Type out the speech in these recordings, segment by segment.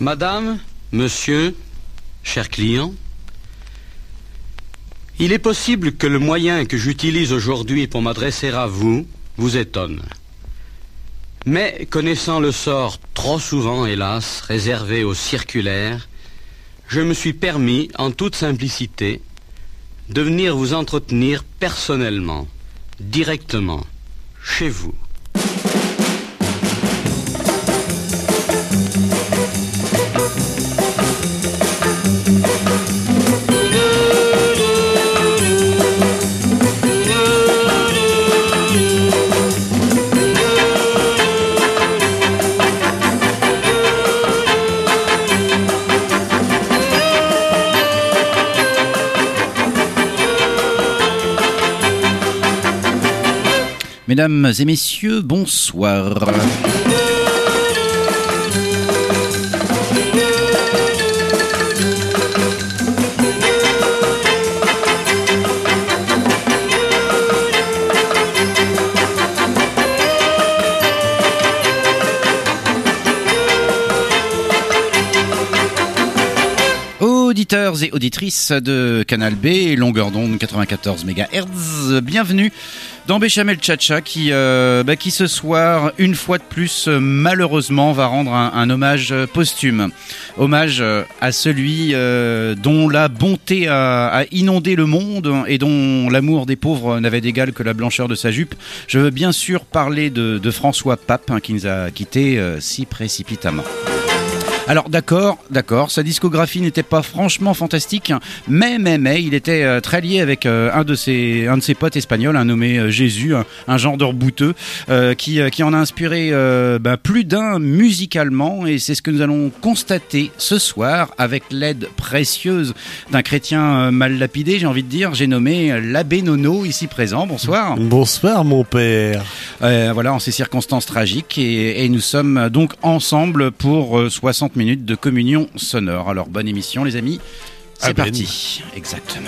Madame, monsieur, chers clients, il est possible que le moyen que j'utilise aujourd'hui pour m'adresser à vous vous étonne. Mais connaissant le sort trop souvent, hélas, réservé aux circulaires, je me suis permis, en toute simplicité, de venir vous entretenir personnellement, directement, chez vous. Mesdames et messieurs, bonsoir. Auditeurs et auditrices de Canal B, longueur d'onde 94 MHz, bienvenue dans Béchamel Tcha-Tcha qui ce soir, une fois de plus, malheureusement, va rendre un hommage posthume. Hommage à celui dont la bonté a inondé le monde et dont l'amour des pauvres n'avait d'égal que la blancheur de sa jupe. Je veux bien sûr parler de François Pape, qui nous a quittés si précipitamment. Alors d'accord, sa discographie n'était pas franchement fantastique, mais il était très lié avec un de ses potes espagnols, un nommé Jésus, un genre de rebouteux, qui en a inspiré plus d'un musicalement, et c'est ce que nous allons constater ce soir avec l'aide précieuse d'un chrétien mal lapidé, j'ai envie de dire. J'ai nommé l'abbé Nono ici présent. Bonsoir. Bonsoir mon père. Voilà, en ces circonstances tragiques, et nous sommes donc ensemble pour 60 minutes de communion sonore. Alors bonne émission les amis, c'est parti. Exactement.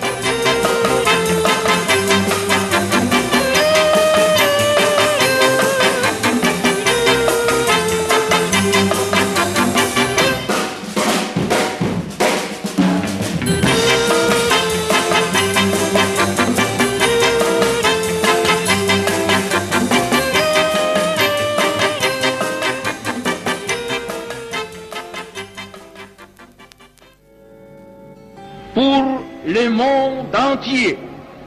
Pour le monde entier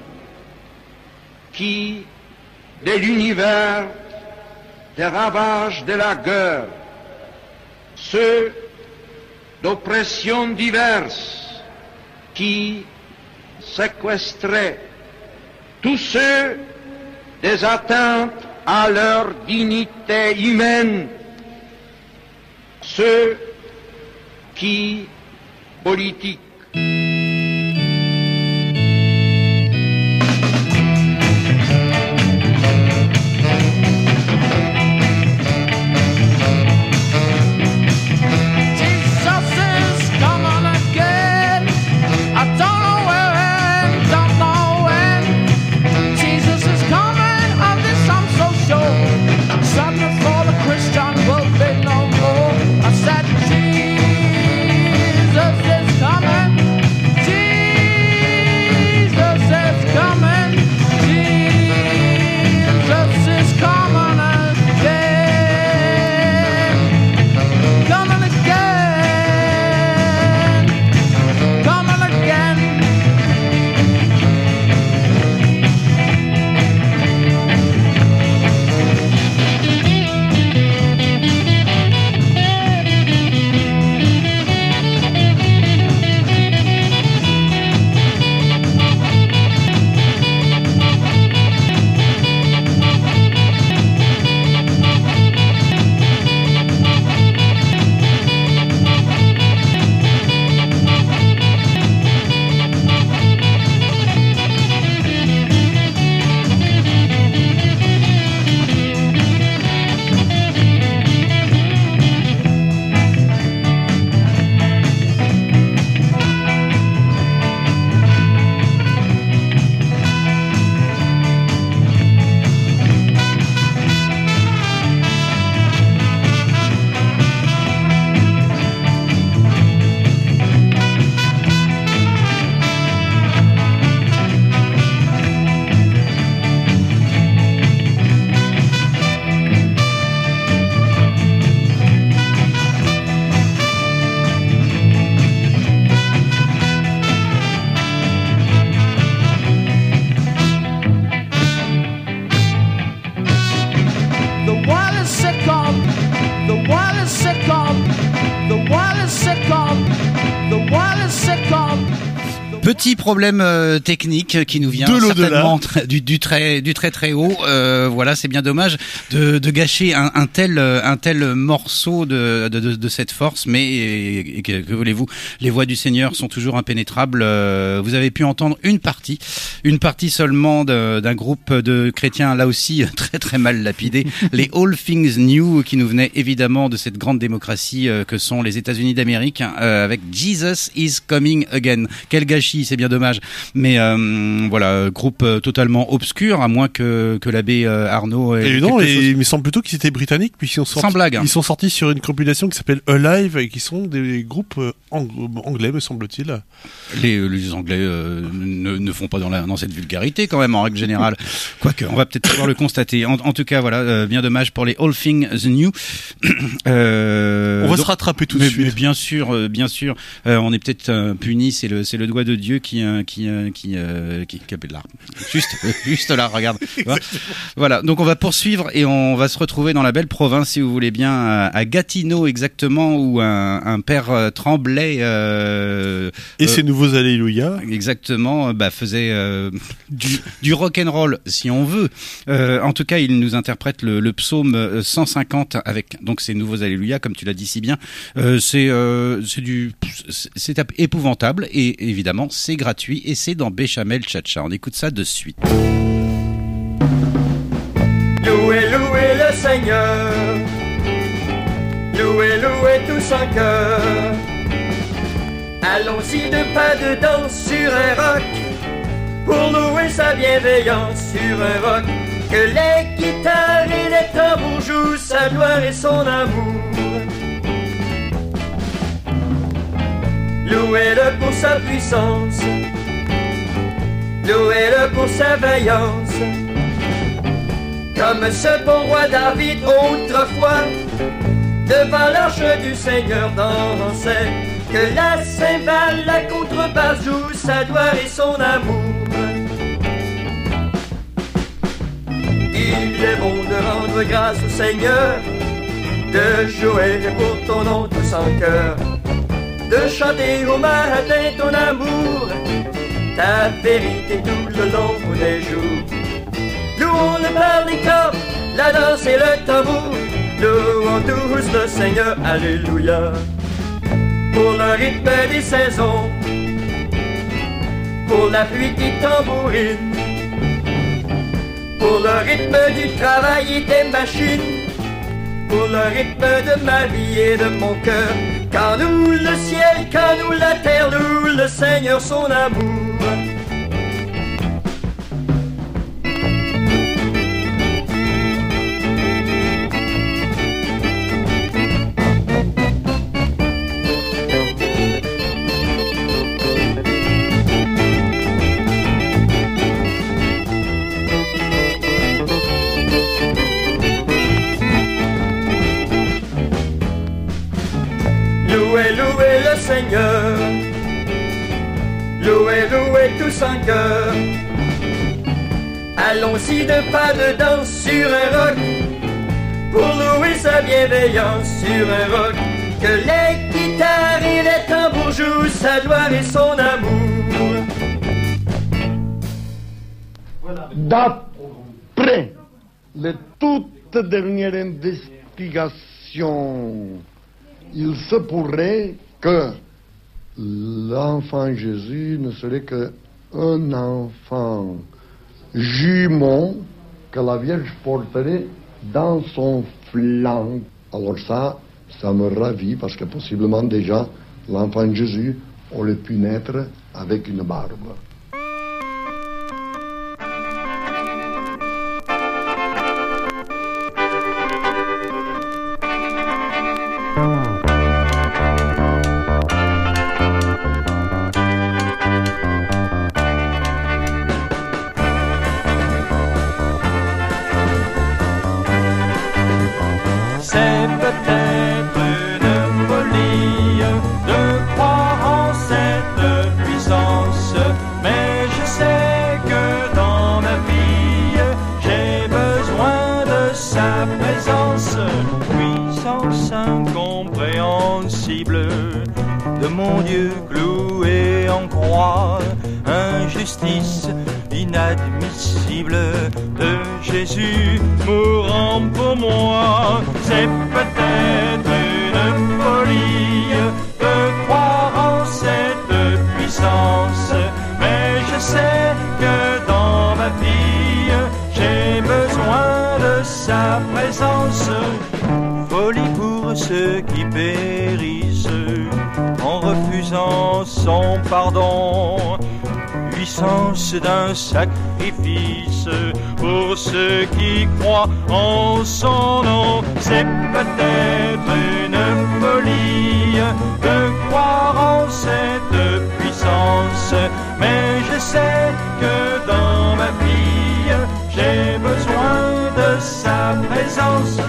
qui, de l'univers, des ravages de la guerre, ceux d'oppressions diverses qui séquestraient, tous ceux des atteintes à leur dignité humaine, ceux qui, politiques, Christian will be no more. I said Jesus is coming. Petit problème technique qui nous vient De l'au-delà. certainement du très haut. Voilà, c'est bien dommage de gâcher un tel morceau de cette force, mais que voulez-vous, les voix du Seigneur sont toujours impénétrables. Vous avez pu entendre une partie seulement d'un groupe de chrétiens, là aussi très très mal lapidés, les All Things New, qui nous venaient évidemment de cette grande démocratie que sont les États-Unis d'Amérique, avec Jesus is Coming Again. Quel gâchis, c'est bien dommage. Mais voilà, groupe totalement obscur, à moins que l'abbé Arnaud ait Et non, quelque chose. il me semble plutôt qu'ils étaient britanniques, puisqu'ils sont sortis, Sans blague. ils sont sortis sur une compilation qui s'appelle Alive, et qui sont des groupes anglais, me semble-t-il. Les Anglais ne font pas dans cette vulgarité quand même en règle générale. Quoique, on va peut-être pouvoir le constater. En tout cas, voilà, bien dommage pour les All Things New. On va se rattraper tout de suite. Mais bien sûr, on est peut-être puni. C'est le doigt de Dieu qui là. Juste là, regarde. Voilà. Donc on va poursuivre et on va se retrouver dans la belle province, si vous voulez bien, à Gatineau exactement, où un père Tremblay. Et ces nouveaux Alléluia. Exactement, faisait du rock and roll, si on veut. En tout cas, il nous interprète le psaume 150 avec donc ces nouveaux Alléluia, comme tu l'as dit si bien. C'est épouvantable et évidemment c'est gratuit et c'est dans Béchamel Tcha-Tcha. On écoute ça de suite. Louez, louez le Seigneur. Louez, louez tous en cœur. Allons-y de pas de danse sur un roc, pour louer sa bienveillance sur un roc. Que les guitares et les tambours jouent sa gloire et son amour. Louez-le pour sa puissance, louez-le pour sa vaillance. Comme ce bon roi David autrefois, devant l'arche du Seigneur dansait. Que la cymbale, la contrebasse joue sa gloire et son amour. Il est bon de rendre grâce au Seigneur, de jouer pour ton nom tous en cœur, de chanter au matin ton amour, ta vérité tout le long des jours. Louons-le par les cordes, la danse et le tambour, louons tous le Seigneur, alléluia. Pour le rythme des saisons, pour la pluie qui tambourine, pour le rythme du travail et des machines, pour le rythme de ma vie et de mon cœur. Quand nous le ciel, quand nous la terre, loue le Seigneur son amour. Louez, louez le Seigneur, louez, louez tous en cœur. Allons-y de pas de danse sur un roc, pour louer sa bienveillance sur un roc. Que les guitares et les tambours jouent sa gloire et son amour. D'après les toutes dernières investigations, il se pourrait que l'enfant Jésus ne serait qu'un enfant jumeau que la Vierge porterait dans son flanc. Alors ça me ravit parce que possiblement déjà l'enfant Jésus aurait pu naître avec une barbe. C'est peut-être une folie de croire en cette puissance, mais je sais que dans ma vie, j'ai besoin de sa présence. Puissance incompréhensible de mon Dieu cloué en croix, injustice inadmissible de Jésus mourant pour moi. C'est peut-être une folie de croire en cette puissance, mais je sais que dans ma vie, j'ai besoin de sa présence. Folie pour ceux qui périssent en refusant son pardon. Puissance d'un sacrifice pour ceux qui croient en son nom. C'est peut-être une folie de croire en cette puissance, mais je sais que dans ma vie, j'ai besoin de sa présence.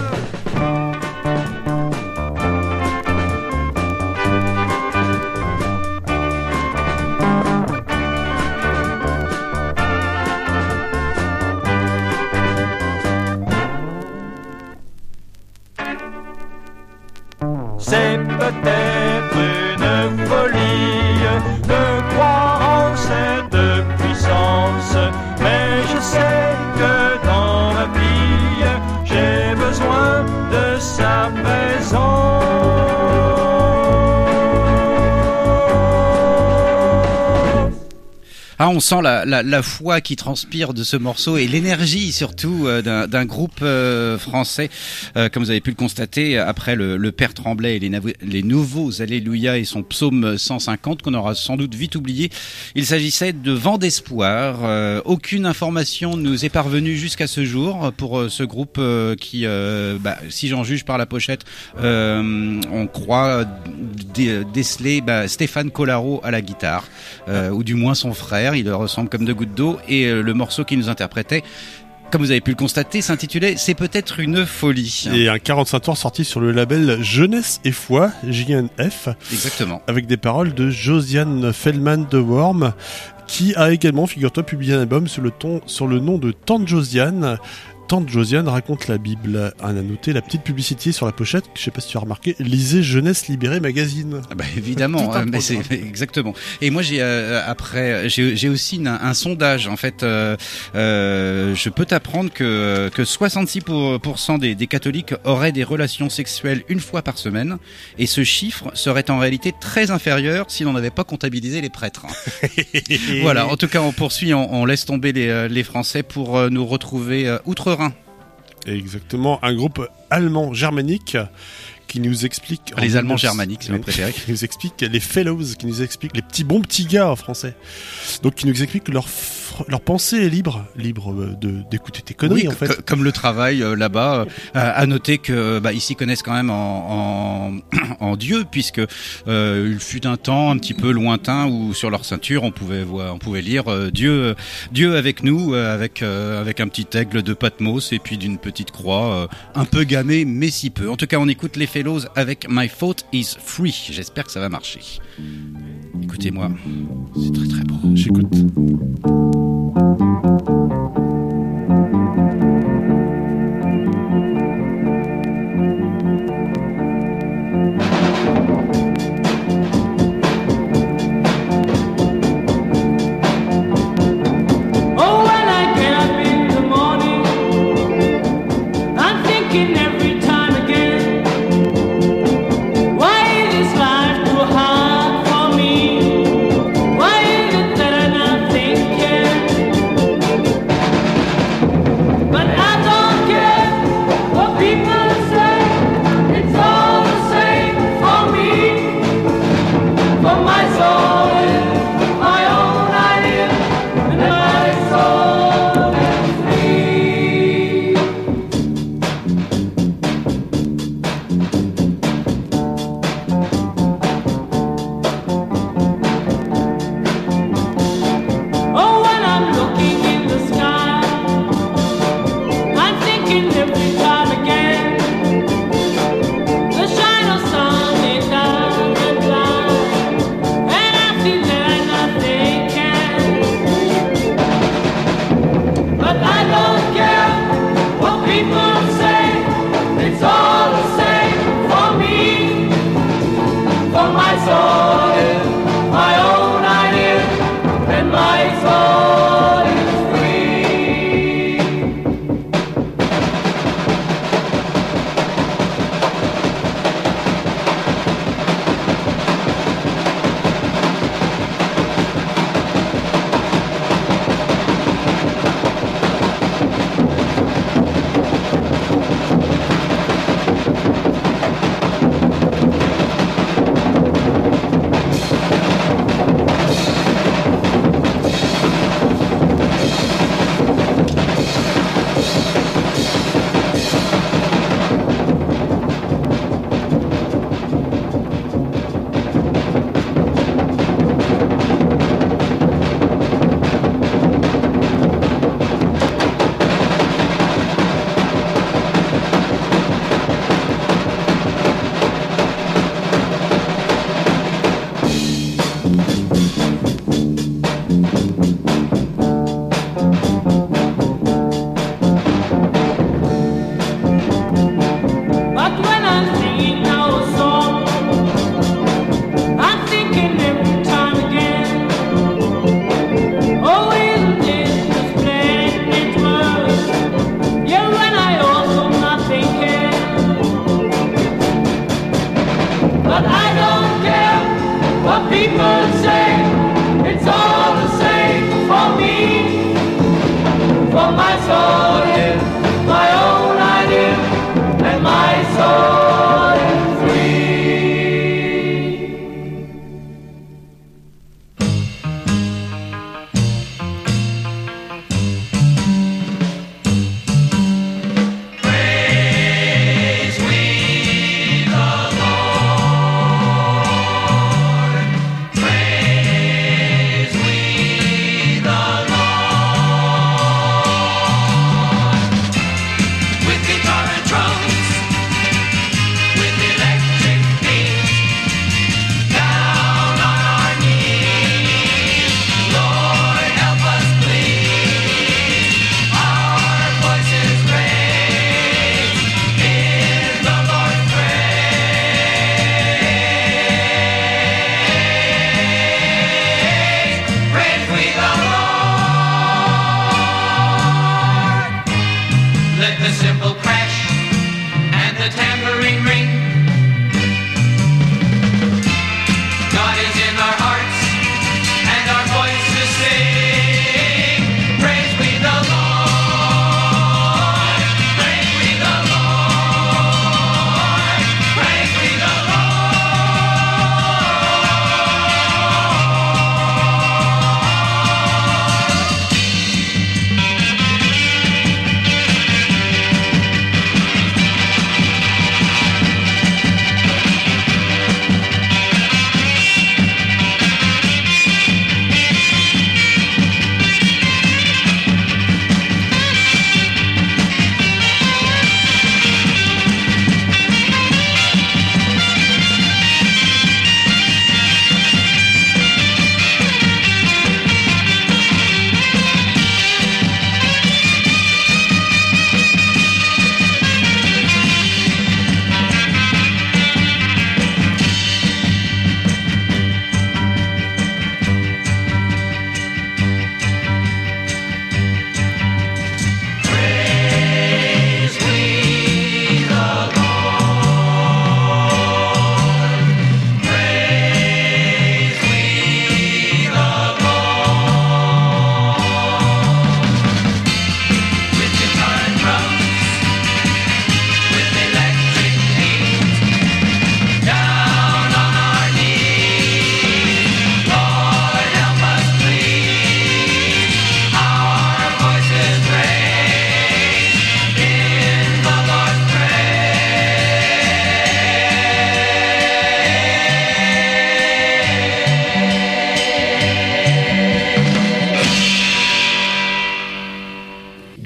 C'est peut-être une folie de croire en cette puissance, mais je sais que dans ma vie, j'ai besoin de sa présence. Ah, on sent la foi qui transpire de ce morceau et l'énergie surtout d'un groupe français, comme vous avez pu le constater après le Père Tremblay et les nouveaux Alléluia et son psaume 150 qu'on aura sans doute vite oublié. Il s'agissait de Vent d'espoir. Aucune information nous est parvenue jusqu'à ce jour pour ce groupe qui, si j'en juge par la pochette, on croit déceler Stéphane Collaro à la guitare, ou du moins son frère. Il leur ressemble comme deux gouttes d'eau, et le morceau qu'il nous interprétait, comme vous avez pu le constater, s'intitulait C'est peut-être une folie. Et un 45 tours sorti sur le label Jeunesse et Foi, JNF. Exactement. Avec des paroles de Josiane Feldman de Worm, qui a également, figure-toi, publié un album sur le nom de Tante Josiane. Tante Josiane raconte la Bible. On a noté la petite publicité sur la pochette, je sais pas si tu as remarqué, lisez Jeunesse Libérée magazine. Ah bah évidemment, mais c'est exactement. Et moi j'ai aussi un sondage en fait. Je peux t'apprendre que 66% des catholiques auraient des relations sexuelles une fois par semaine, et ce chiffre serait en réalité très inférieur si l'on n'avait pas comptabilisé les prêtres. Voilà. En tout cas, on poursuit, on laisse tomber les Français pour nous retrouver outre-Rhin. Exactement, un groupe allemand germanique qui nous explique... Les Allemands germaniques, c'est mes préférés. Qui nous explique les fellows, qui nous explique les bons petits gars en français. Donc qui nous explique que leur pensée est libre d'écouter tes conneries, en fait. Comme le travail là-bas. À noter que ici connaissent quand même en Dieu, puisque il fut un temps un petit peu lointain où sur leur ceinture on pouvait lire Dieu avec nous, avec un petit aigle de Patmos et puis d'une petite croix un peu gammée mais si peu. En tout cas, on écoute les Fellows avec My Thought is Free. J'espère que ça va marcher. Écoutez-moi, c'est très très beau. J'écoute. My soul is my own idea.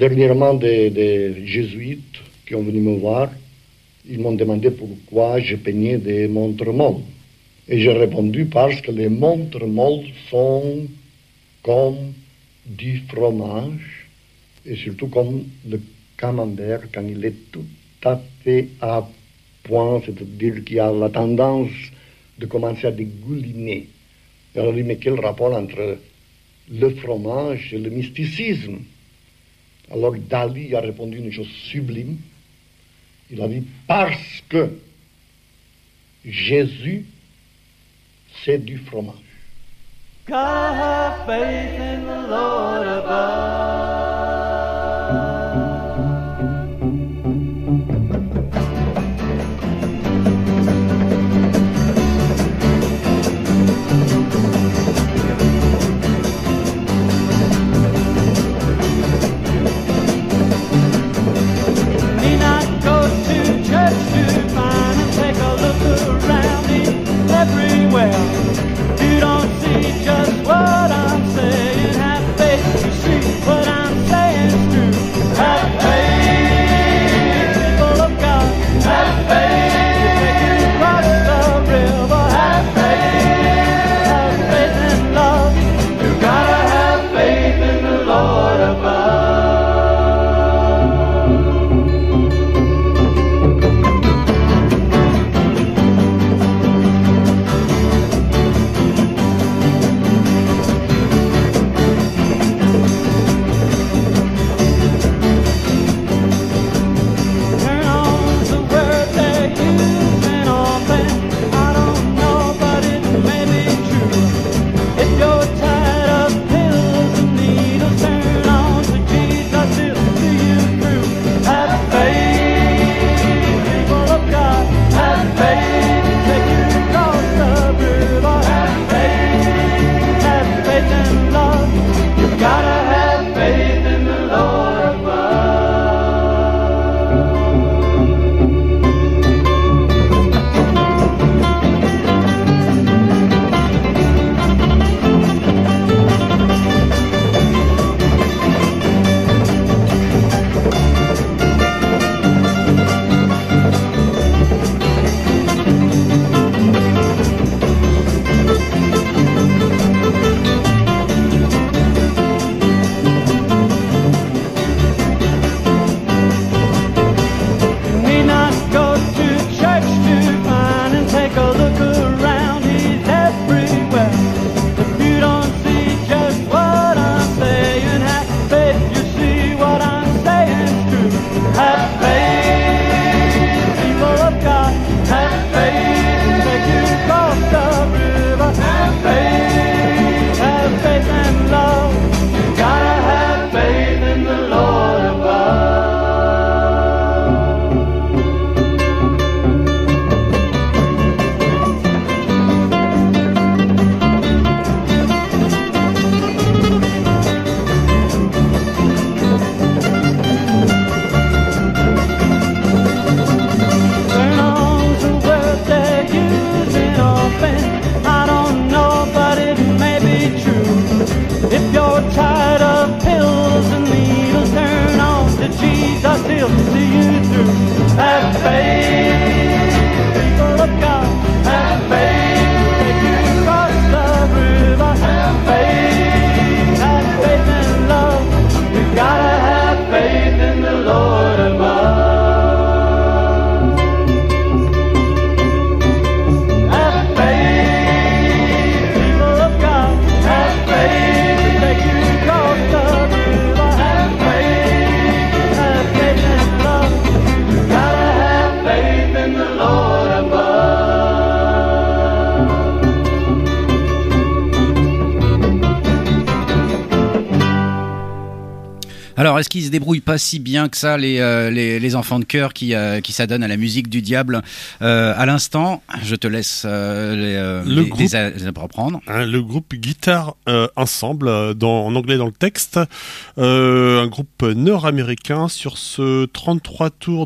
dernièrement des jésuites qui ont venu me voir. Ils m'ont demandé pourquoi je peignais des montres molles. Et j'ai répondu parce que les montres molles sont comme du fromage et surtout comme le camembert quand il est tout à fait à point, c'est-à-dire qu'il a la tendance de commencer à dégouliner. Et alors, mais quel rapport entre le fromage et le mysticisme? Alors Dali a répondu une chose sublime. Il a dit parce que Jésus, c'est du fromage. Gotta have faith in the Lord above. Need not go to church to find and take a look around me everywhere. You don't see just what I'm saying. Have faith to see what I'm saying's true. Have faith, people of God. Have faith, take you across the river. Have faith and love. You gotta have faith in the Lord above. Turn on the word they're using often. I don't know, but it may be true. If you're tired of pills and needles, turn on to Jesus, he'll see you through. Have faith, people of God. Have faith, take you across the river. Have faith and love. You gotta have faith in the Lord above. You need not go to church to find and take a look around. He's everywhere. If you don't see just what I'm saying, have faith, you see what I'm saying's true. Have faith, people of God. Have faith, take you across the river. Have faith and love. You gotta have faith in the Lord above. Turn on the word they're using often. I don't know, but it may be true. If you're tired of pills and needles, turn on to Jesus, he'll see you through. Have faith, people of God. Have faith, take you across the river. Have faith and love. You gotta have faith in the Lord above. Have faith, people of God. Have faith, take you across the river. Have faith and love. You gotta have faith in the Lord above. Alors, est-ce qu'ils se débrouillent pas si bien que ça, les enfants de chœur qui s'adonnent à la musique du diable? À l'instant, je te laisse les reprendre. Le groupe Guitar Ensemble, en anglais dans le texte, un groupe nord-américain sur ce 33 tours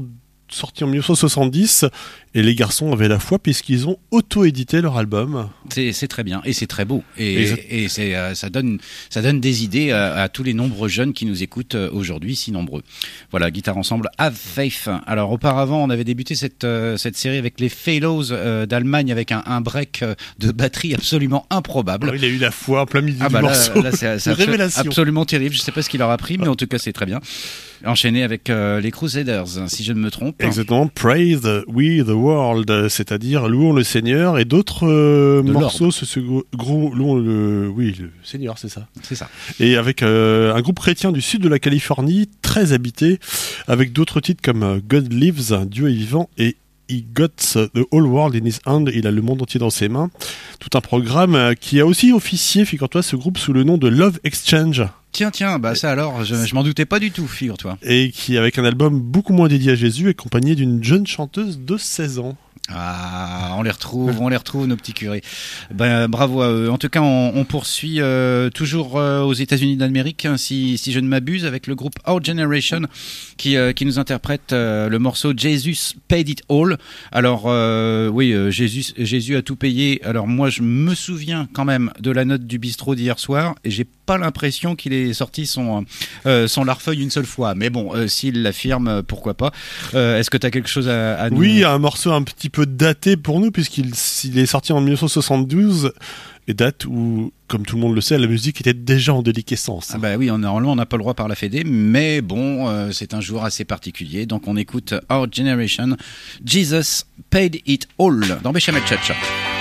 sorti en 1970 et les garçons avaient la foi puisqu'ils ont auto-édité leur album. C'est très bien et c'est très beau et ça donne des idées à tous les nombreux jeunes qui nous écoutent aujourd'hui, si nombreux. Voilà, Guitare Ensemble, Have Faith. Alors auparavant, on avait débuté cette série avec les Fellows d'Allemagne avec un break de batterie absolument improbable. Alors, il a eu la foi en plein milieu du Là, morceau. là, c'est Une révélation. absolument terrible. Je sais pas ce qu'il leur a pris, mais en tout cas c'est très bien. Enchaîné avec les Crusaders, si je ne me trompe. Exactement, Praise We the World, c'est-à-dire louons le Seigneur, et d'autres morceaux, louons le Seigneur, c'est ça. C'est ça. Et avec un groupe chrétien du sud de la Californie, très habité, avec d'autres titres comme God Lives, Dieu est vivant, et He Got the Whole World in His Hand, il a le monde entier dans ses mains. Tout un programme qui a aussi officié, figure-toi, ce groupe sous le nom de Love Exchange. Tiens, bah ça alors, je m'en doutais pas du tout, figure-toi. Et qui, avec un album beaucoup moins dédié à Jésus, accompagné d'une jeune chanteuse de 16 ans. Ah, on les retrouve, nos petits curés. Ben, bravo à eux. En tout cas, on poursuit toujours aux États-Unis d'Amérique, hein, si je ne m'abuse, avec le groupe Our Generation qui nous interprète le morceau Jesus Paid It All. Alors oui, Jésus a tout payé. Alors moi, je me souviens quand même de la note du bistrot d'hier soir et j'ai pas l'impression qu'il ait sorti son larfeuille une seule fois. Mais bon, s'il l'affirme, pourquoi pas. Est-ce que tu as quelque chose à nous... Oui, un morceau un petit peu daté pour nous, puisqu'il est sorti en 1972, et date où, comme tout le monde le sait, la musique était déjà en déliquescence. Ah bah oui, normalement on n'a pas le droit par la Fédé, mais bon, c'est un jour assez particulier, donc on écoute Our Generation, Jesus Paid It All, dans Béchamel Tcha-Tcha.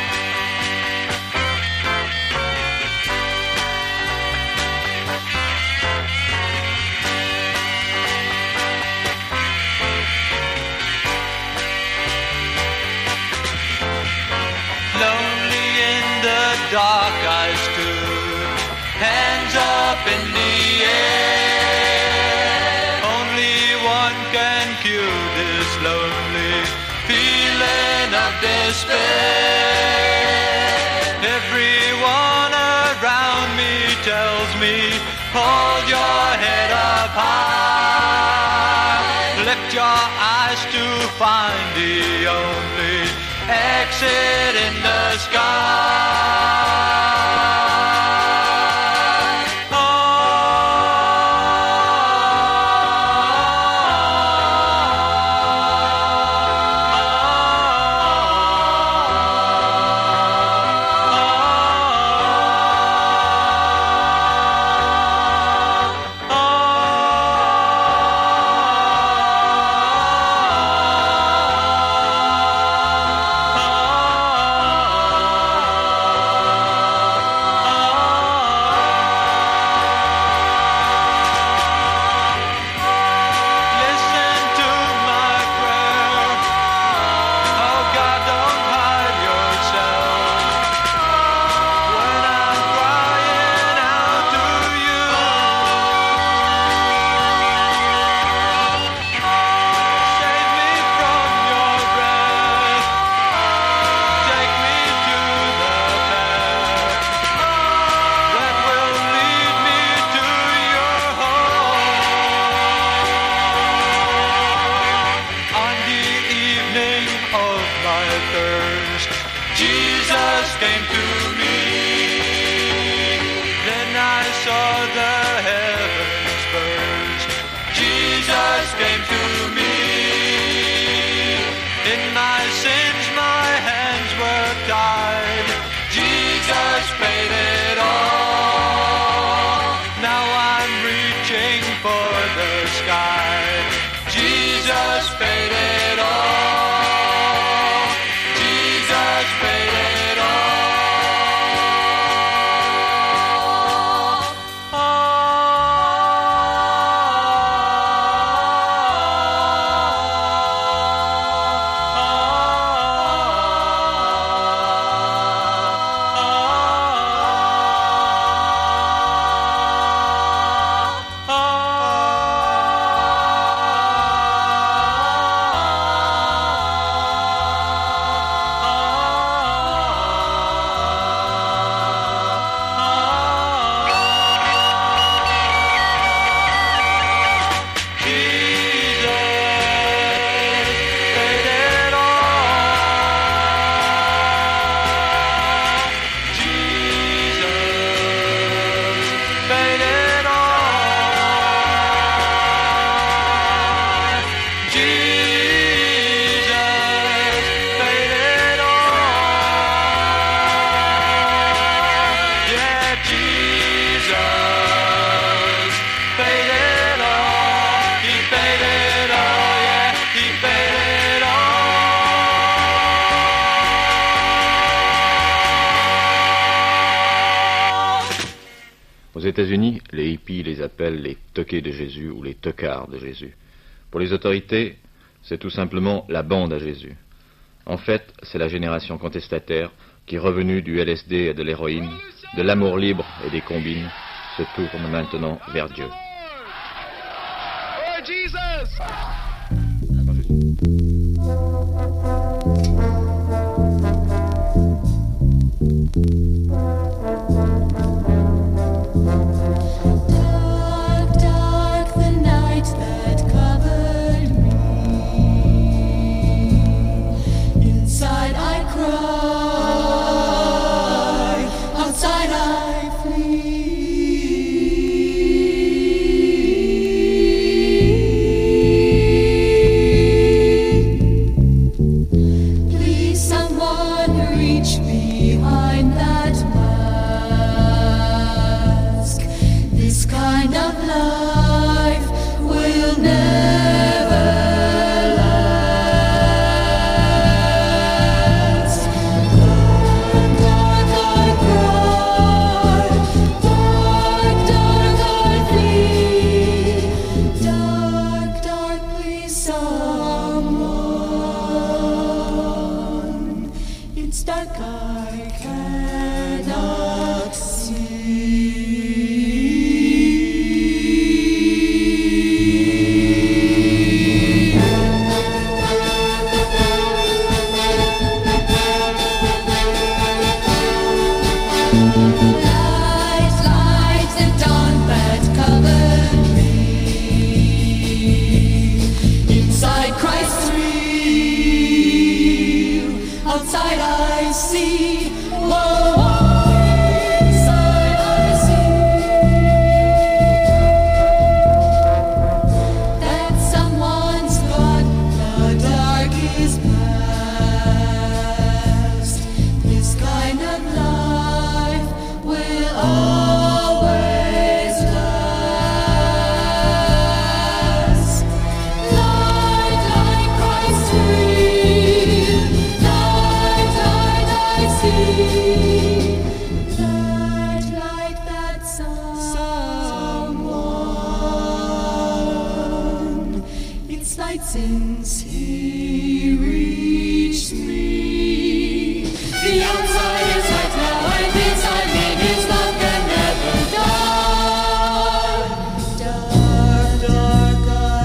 Dark I stood, hands up in the air. Only one can cure this lonely feeling of despair. Everyone around me tells me, hold your head up high. Lift your eyes to find the only exit in the sky. États-Unis, les hippies les appellent les toqués de Jésus ou les tocards de Jésus. Pour les autorités, c'est tout simplement la bande à Jésus. En fait, c'est la génération contestataire qui, revenue du LSD et de l'héroïne, de l'amour libre et des combines, se tourne maintenant vers Dieu. Oh, Jesus! Dark, dark the night that covered me. Inside I cry, outside I flee. Please someone reach behind that mask. This kind of life will never last. Dark, dark I cry, dark, dark I flee. Dark, dark please someone. It's dark I cannot see. Light, light the dawn that covered me. Inside Christ's real, outside I see. Whoa, inside I see that someone's got the darkest past. This kind of life will always last. Light, light Christ's real, light, light I see. Light, light that someone. It's light since he reached me. The outside is light now, and inside me his love can never die. Dark, dark I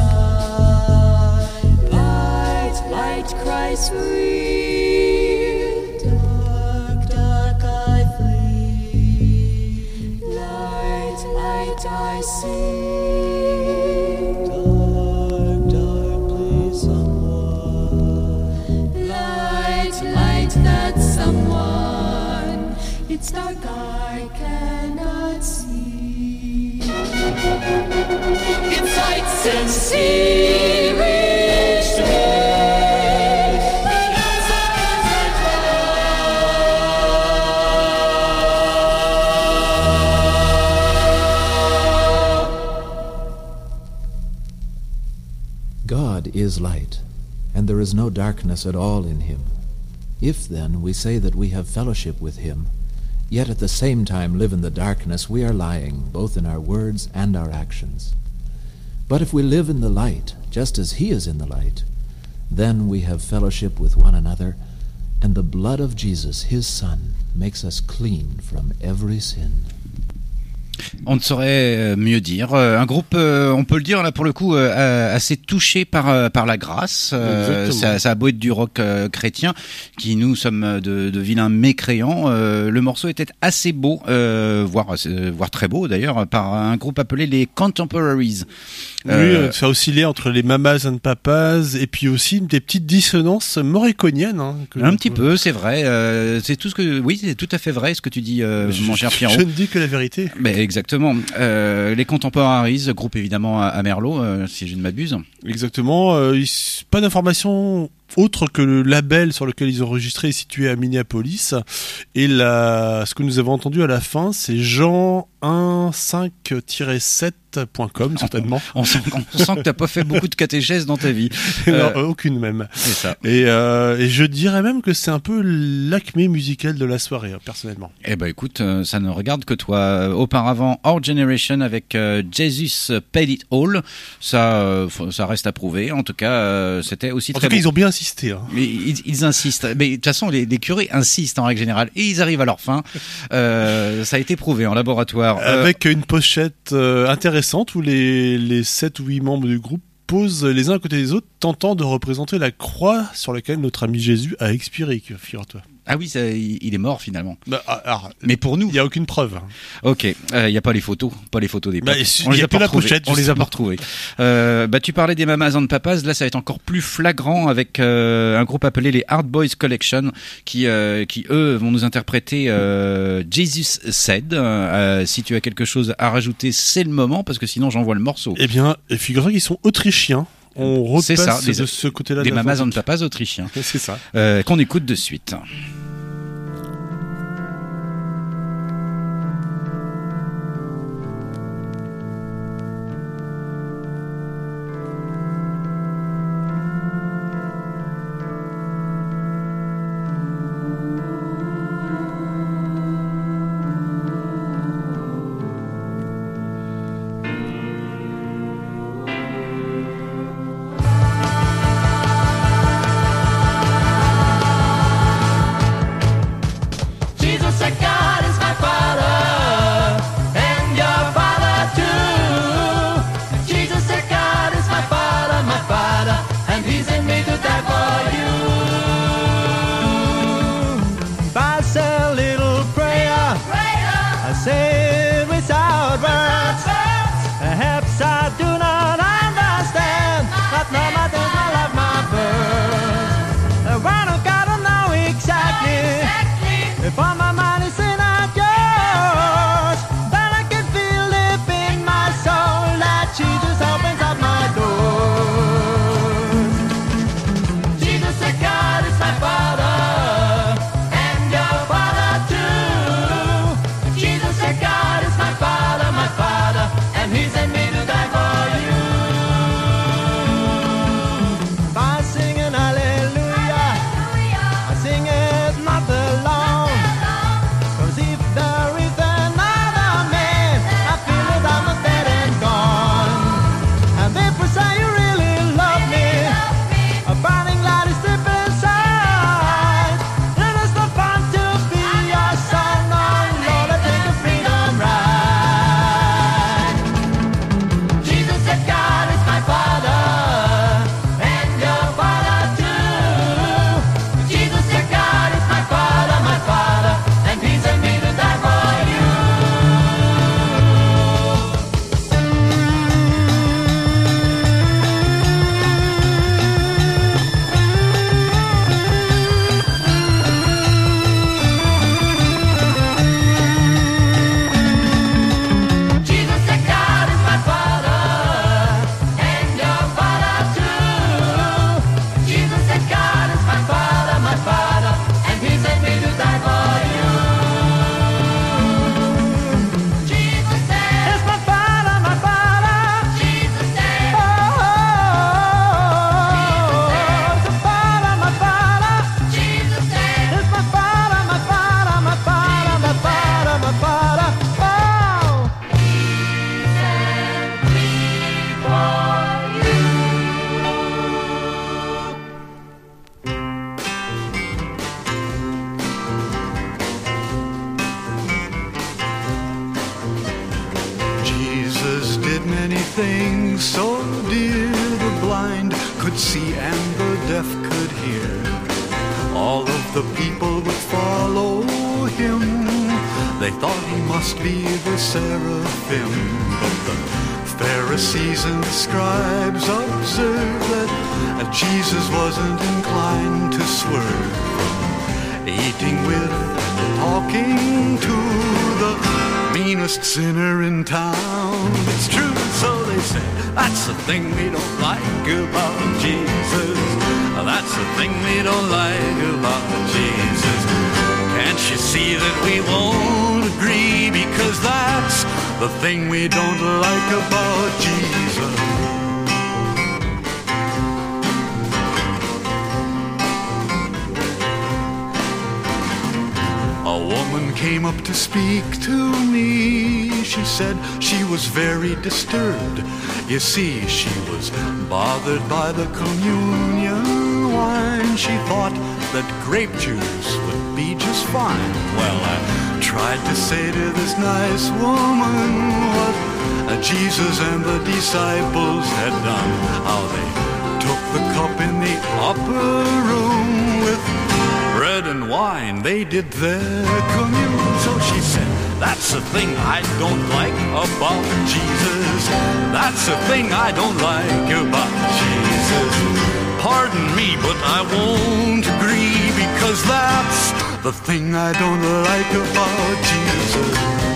cry, light, light Christ real. Dark, dark I flee, light, light I see. Dark, dark please someone. Light, light that someone. It's dark I cannot see. It's light since he reached me. The outside is light God is light, and there is no darkness at all in him. If then we say that we have fellowship with him, yet at the same time live in the darkness, we are lying, both in our words and our actions. But if we live in the light, just as he is in the light, then we have fellowship with one another, and the blood of Jesus, his Son, makes us clean from every sin. On ne saurait mieux dire. Un groupe, on peut le dire là pour le coup, assez touché par la grâce. Ça a beau être du rock chrétien, qui nous sommes de vilains mécréants. Le morceau était assez beau, voire très beau d'ailleurs, par un groupe appelé les Contemporaries. Oui, ça oscillait entre les Mamas and Papas et puis aussi des petites dissonances morriconiennes. Hein, un petit peu, c'est vrai. C'est tout c'est tout à fait vrai ce que tu dis, mon cher Pierrot. Je ne dis que la vérité. Mais exactement. Les Contemporaries, groupe évidemment à Merlot, si je ne m'abuse. Exactement. Pas d'informations autre que le label sur lequel ils ont enregistré est situé à Minneapolis. Et ce que nous avons entendu à la fin, c'est Jean15-7.com, certainement. On sent que t'as pas fait beaucoup de catéchèses dans ta vie. Non, aucune même. C'est ça. Et je dirais même que c'est un peu l'acmé musical de la soirée, personnellement. Eh ben écoute, ça ne regarde que toi. Auparavant, Our Generation avec Jesus Paid It All. Ça reste à prouver. En tout cas, c'était aussi très bon. Ils ont bien insisté. Hein. Mais ils insistent. Mais de toute façon, les curés insistent en règle générale et ils arrivent à leur fin. Ça a été prouvé en laboratoire. Avec une pochette intéressante où les 7 ou 8 membres du groupe posent les uns à côté des autres, tentant de représenter la croix sur laquelle notre ami Jésus a expiré, figure-toi. Ah oui, il est mort finalement. Mais pour nous, il n'y a aucune preuve. Ok, il n'y a pas les photos des bah, on les a pas retrouvées. On les a pas retrouvées. Tu parlais des Mamas and Papas, là ça va être encore plus flagrant avec un groupe appelé les Hard Boys Collection qui eux vont nous interpréter Jesus Said. Si tu as quelque chose à rajouter, c'est le moment parce que sinon j'envoie le morceau. Eh bien, figurez qu'ils sont autrichiens. On repasse de ce côté-là. Des Mamas and Papas autrichiens. C'est ça. Qu'on écoute de suite. things so dear. The blind could see and the deaf could hear. All of the people would follow him. They thought he must be the seraphim. But the Pharisees and the scribes observed that Jesus wasn't inclined to swerve from eating with and talking to the meanest sinner in town. It's true, so they say, that's the thing we don't like about Jesus. That's the thing we don't like about Jesus. Can't you see that we won't agree? Because that's the thing we don't like about Jesus. A woman came up to speak to me. She said she was very disturbed. You see, she was bothered by the communion wine. She thought that grape juice would be just fine. Well, I tried to say to this nice woman what Jesus and the disciples had done. How they took the cup in the upper room with bread and wine, they did their commune. So she said, that's the thing I don't like about Jesus. That's the thing I don't like about Jesus. Pardon me, but I won't agree, because that's the thing I don't like about Jesus.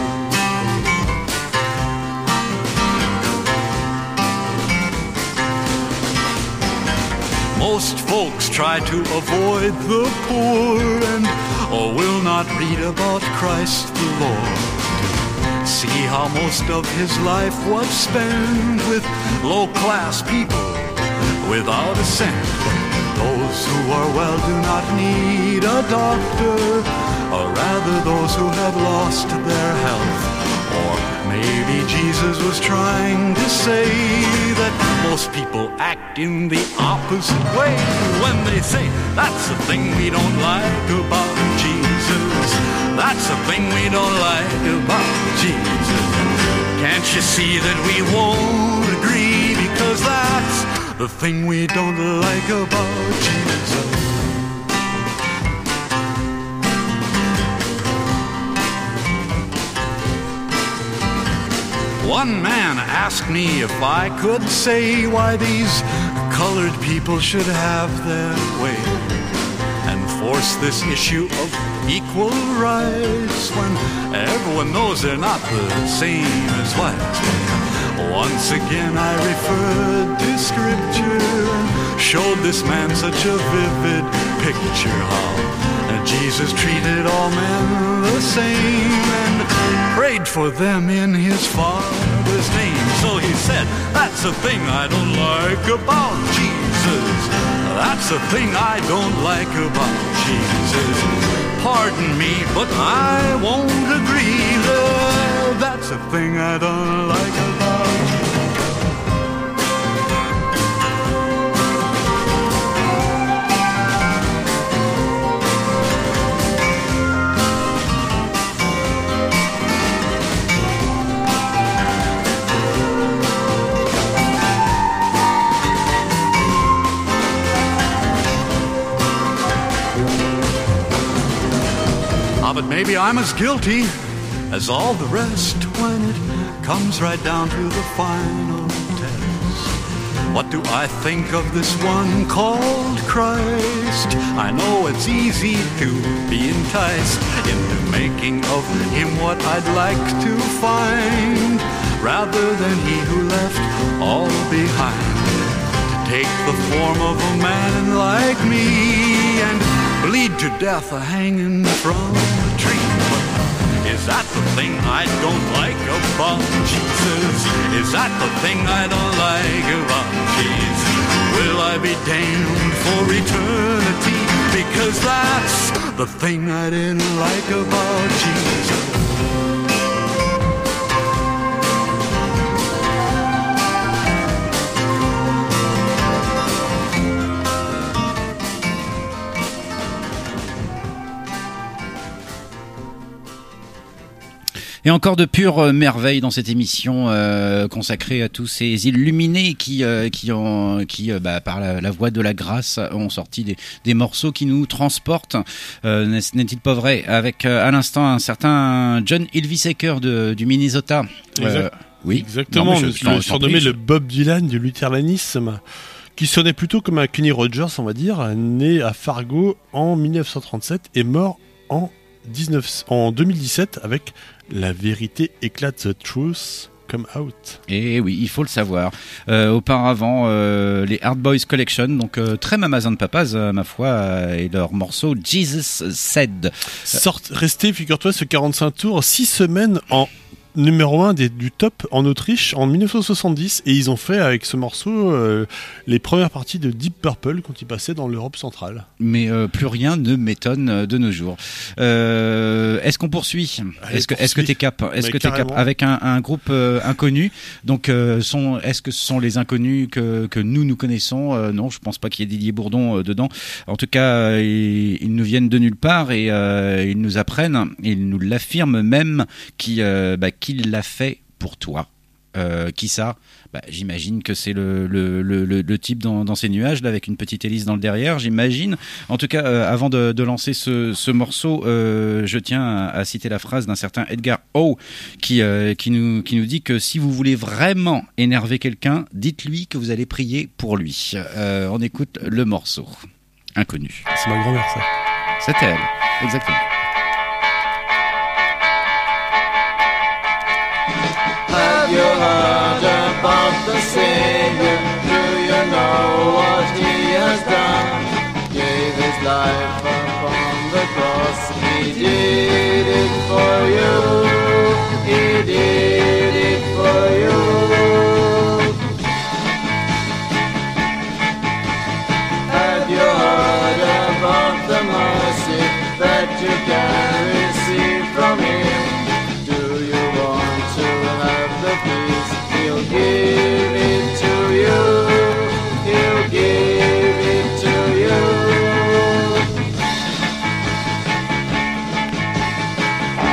Most folks try to avoid the poor and will not read about Christ the Lord. See how most of his life was spent with low-class people without a cent. Those who are well do not need a doctor, or rather those who have lost their health. Or maybe Jesus was trying to say that most people act in the opposite way when they say, that's the thing we don't like about Jesus. That's the thing we don't like about Jesus. Can't you see that we won't agree, because that's the thing we don't like about Jesus. One man asked me if I could say why these colored people should have their way and force this issue of equal rights when everyone knows they're not the same as whites. Once again I referred to scripture and showed this man such a vivid picture how Jesus treated all men the same and prayed for them in his Father's name. So he said, that's the thing I don't like about Jesus. That's the thing I don't like about Jesus. Pardon me, but I won't agree. That's the thing I don't like about Jesus. But maybe I'm as guilty as all the rest when it comes right down to the final test. What do I think of this one called Christ? I know it's easy to be enticed into making of him what I'd like to find, rather than he who left all behind, to take the form of a man like me and bleed to death hanging from a tree. Is that the thing I don't like about Jesus? Is that the thing I don't like about Jesus? Will I be damned for eternity? Because that's the thing I didn't like about Jesus. Et encore de pures merveilles dans cette émission consacrée à tous ces illuminés qui par la voie de la grâce ont sorti des morceaux qui nous transportent. N'est-il pas vrai? Avec à l'instant un certain John Ilvisaker du Minnesota. Oui, exactement. Le surnommé le Bob Dylan du luthéranisme, qui sonnait plutôt comme un Kenny Rogers, on va dire, né à Fargo en 1937 et mort en 2017 avec La vérité éclate, The Truth Come Out. Et oui, il faut le savoir. Auparavant, les Hard Boys Collection, donc très Amazon Papas, ma foi, et leur morceau Jesus Said. Resté, figure-toi, ce 45 tours, 6 semaines en numéro 1 du top en Autriche en 1970, et ils ont fait avec ce morceau les premières parties de Deep Purple quand ils passaient dans l'Europe centrale. Mais plus rien ne m'étonne de nos jours. Est-ce qu'on poursuit? Est-ce que t'es cap? Est-ce que t'es cap avec un groupe inconnu? Donc est-ce que ce sont les inconnus que nous connaissons? Non, je pense pas qu'il y ait Didier Bourdon dedans. En tout cas, ils nous viennent de nulle part et ils nous apprennent, ils nous l'affirment même qu'il l'a fait pour toi. Qui ça? J'imagine que c'est le type dans ces nuages là, avec une petite hélice dans le derrière, j'imagine. En tout cas, avant de lancer ce morceau, je tiens à citer la phrase d'un certain Edgar Howe qui nous dit que si vous voulez vraiment énerver quelqu'un, dites-lui que vous allez prier pour lui. On écoute le morceau Inconnu. C'est ma grand-mère, ça. C'était elle, exactement. Have you heard about the Savior? Do you know what He has done? Gave His life upon the cross. He did it for you. He did it for you. Have you heard about the mercy that you can receive from Him? He'll give it to you. He'll give it to you.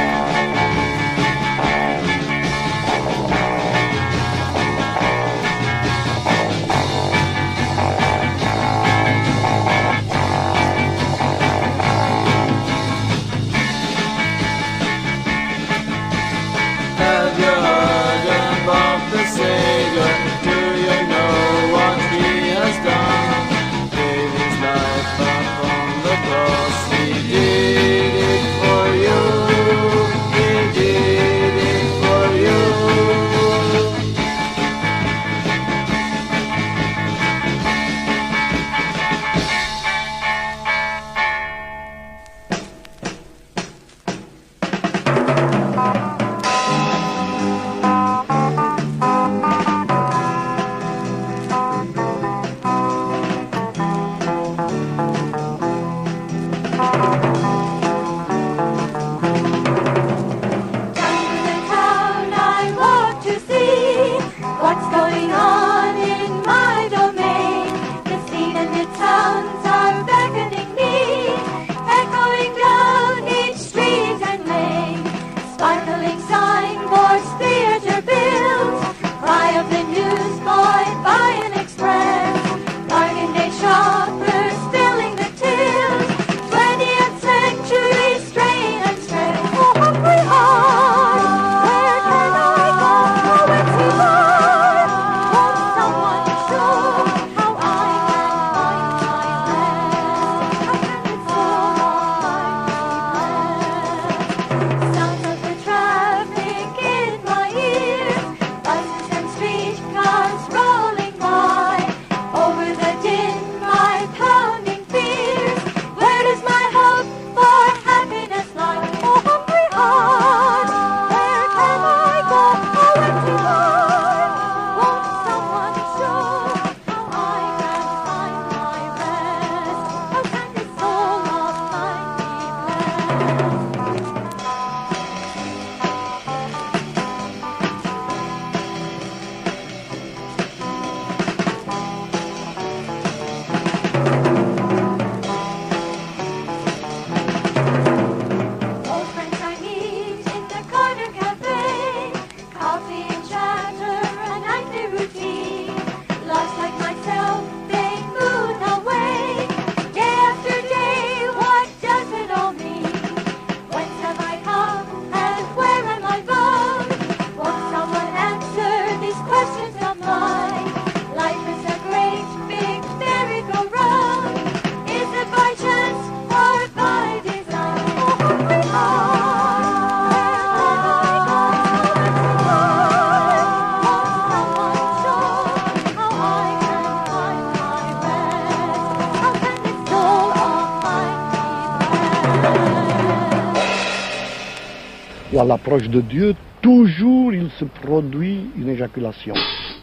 ou à l'approche de Dieu, toujours il se produit une éjaculation.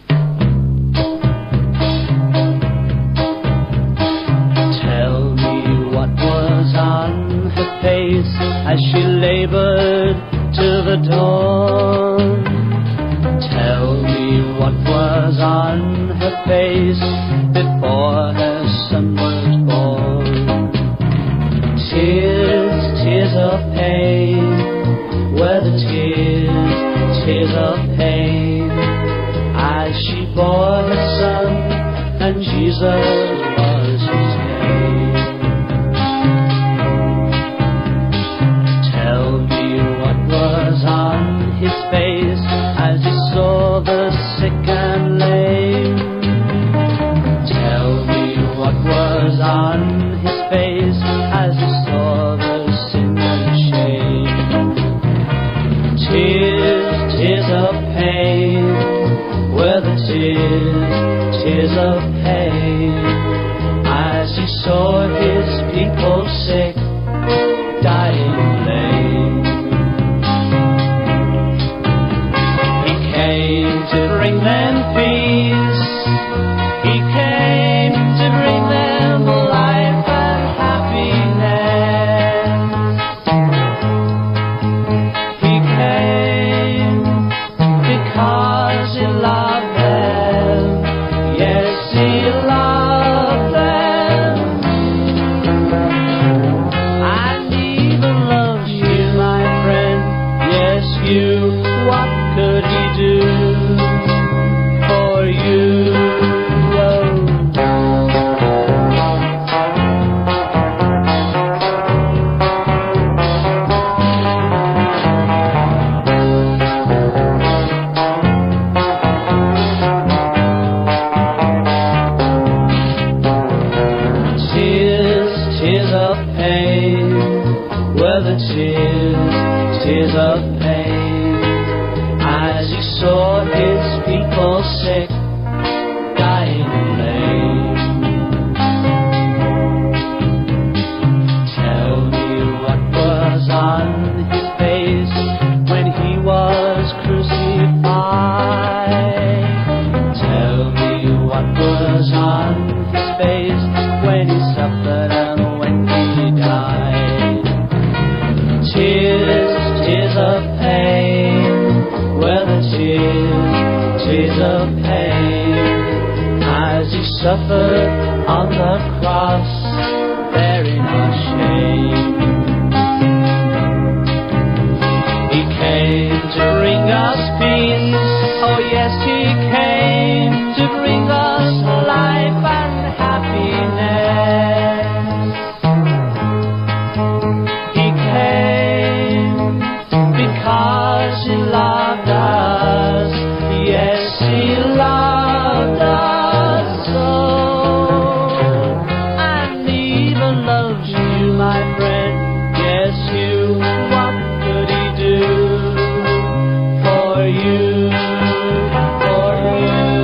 Tell me what was on her face as she labored to the dawn. Tell me what was on her face before her son was born. Tears, tears of pain, were the tears, tears of pain, as she bore her son, and Jesus was his name. Tell me what was on his face as he saw the sick and lame. Tell me what was on his face as he saw the sin and shame. Tears, tears of pain, were the tears, tears of pain, as he saw his people sick, dying lame. He came to bring them peace, he came to bring them life and happiness. He came because he loved them, yes, he loved them, and even loves you, my friend, yes, you. What could he do for you? Tears, tears of pain, were the tears, tears of pain, as he saw his people sick, dying lame. Tell me what was on his face when he was crucified. Tell me what was on his face when he suffered and when he died. Tears, tears of pain, were the tears, tears of pain, as he suffered on the cross, bearing our shame. He came to bring us peace, oh yes, he came to bring us life and happiness. He came because he loved us, yes, he loved us so, and even loves you, my friend, yes, you. What could he do for you, for you?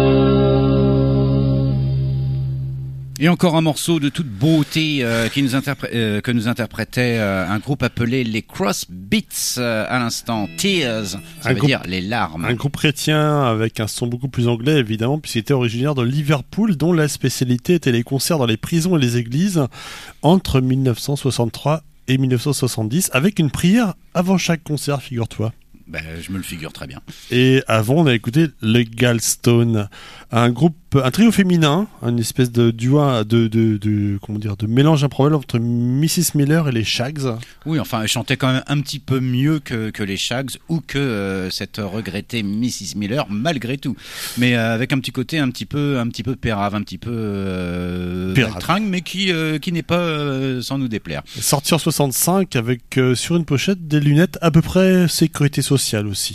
Et encore un morceau de toute beauté que nous interprétait un groupe appelé les Crossbeats à l'instant. Tears, ça veut dire les larmes. Un groupe chrétien avec un son beaucoup plus anglais évidemment, puisqu'il était originaire de Liverpool, dont la spécialité était les concerts dans les prisons et les églises entre 1963 et 1970, avec une prière avant chaque concert, figure-toi. Ben, je me le figure très bien. Et avant, on a écouté les Galstones, un trio féminin, une espèce de duo, de mélange improbable entre Mrs. Miller et les Shags. Oui, enfin, elle chantait quand même un petit peu mieux que les Shags ou que cette regrettée Mrs. Miller, malgré tout. Mais avec un petit côté un petit peu pérave, un petit peu baltringue, mais qui n'est pas sans nous déplaire. Sorti en 65 avec sur une pochette des lunettes à peu près sécurité sociale aussi.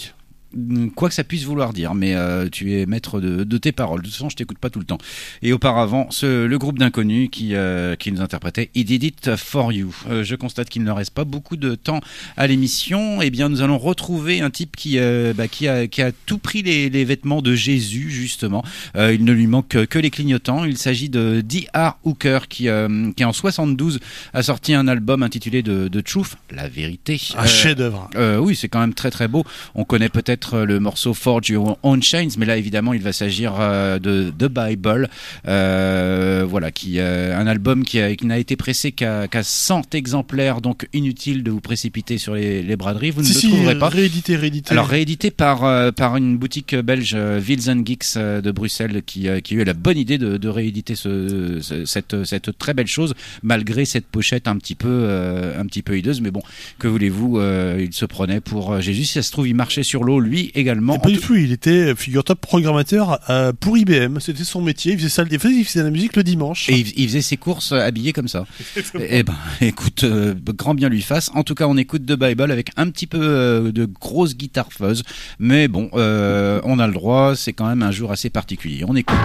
quoi que ça puisse vouloir dire, mais tu es maître de tes paroles. De toute façon, je t'écoute pas tout le temps. Et auparavant, le groupe d'inconnus qui nous interprétait He Did It For You. Je constate qu'il ne reste pas beaucoup de temps à l'émission. Eh bien, nous allons retrouver un type qui a tout pris les vêtements de Jésus, justement. Il ne lui manque que les clignotants. Il s'agit de D.R. Hooker qui en 72 a sorti un album intitulé The Truth, la vérité. Un chef-d'œuvre. Oui, c'est quand même très très beau. On connaît peut-être le morceau Forge Your Own Chains, mais là évidemment il va s'agir de The Bible. Voilà, un album qui n'a été pressé qu'à 100 exemplaires, donc inutile de vous précipiter sur les braderies. Vous ne le trouverez pas. Réédité. Alors réédité par une boutique belge, Wheels & Geeks de Bruxelles, qui a eu la bonne idée de rééditer cette très belle chose, malgré cette pochette un petit peu hideuse. Mais bon, que voulez-vous, il se prenait pour Jésus. Si ça se trouve, il marchait sur l'eau, lui également. Pas du tout, il était, figure-toi, programmateur pour IBM. C'était son métier. Il faisait de la musique le dimanche. Et il faisait ses courses habillé comme ça. Eh ben, écoute, grand bien lui fasse. En tout cas, on écoute The Bible avec un petit peu de grosse guitare fuzz. Mais bon, on a le droit. C'est quand même un jour assez particulier. On écoute.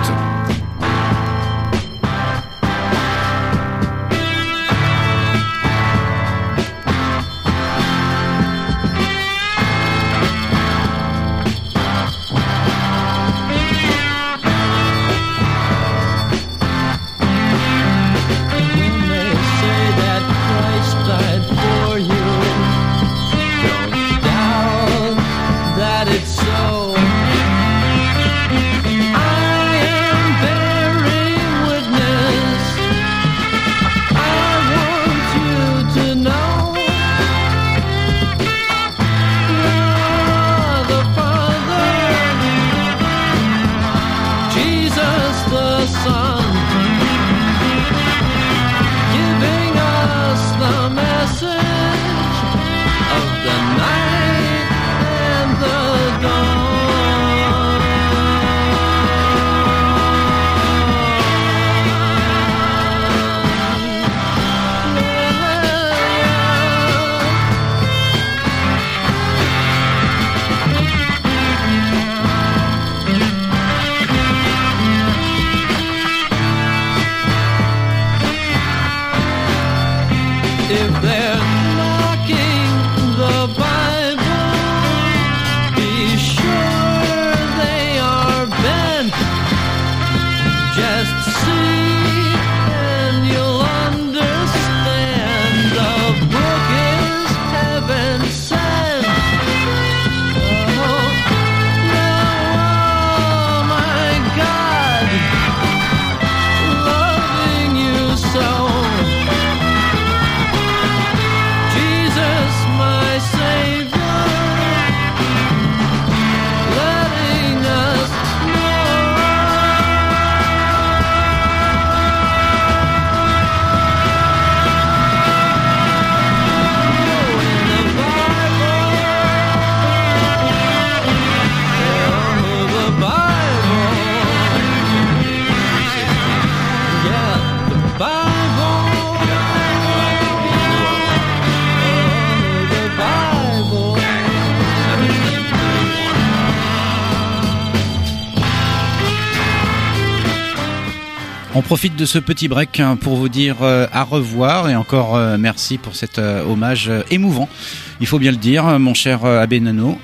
On profite de ce petit break pour vous dire à revoir et encore merci pour cet hommage émouvant. Il faut bien le dire, mon cher Abbé Nano.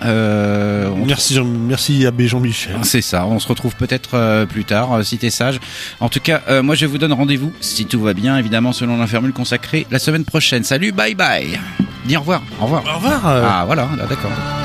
Merci Abbé Jean-Michel. C'est ça, on se retrouve peut-être plus tard, si t'es sage. En tout cas, moi je vous donne rendez-vous, si tout va bien, évidemment, selon l'informule consacrée, la semaine prochaine. Salut, bye bye. Dis au revoir. Au revoir. Au revoir. Ah voilà, d'accord.